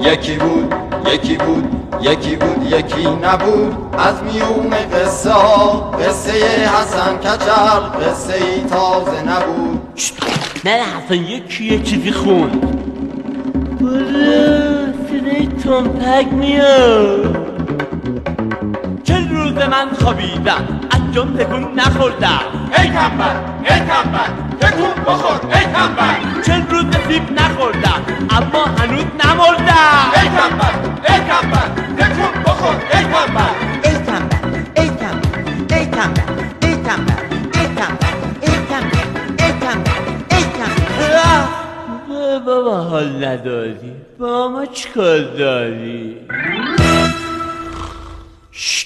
یکی بود یکی بود یکی بود یکی نبود. از میون قصه ها قصه حسن کچل قصه ای تازه نبود. نه حسن یکی یه چیزی خوند. برای صدای تنپک میاد. 40 روز من خوابیدم از جان تکون نخوردم. ای تنبل ای تنبل تکون بخور ای تنبل. 40 روز سیب نخوردم اما هنوز نمردم. ای تنبل ای تنبل تکون بخور ای تنبل. ای تنبل ای تنبل ای تنبل ای تنبل ای تنبل ای تنبل ای تنبل ای تنبل. بابا حال نداری با ما چیکار داری؟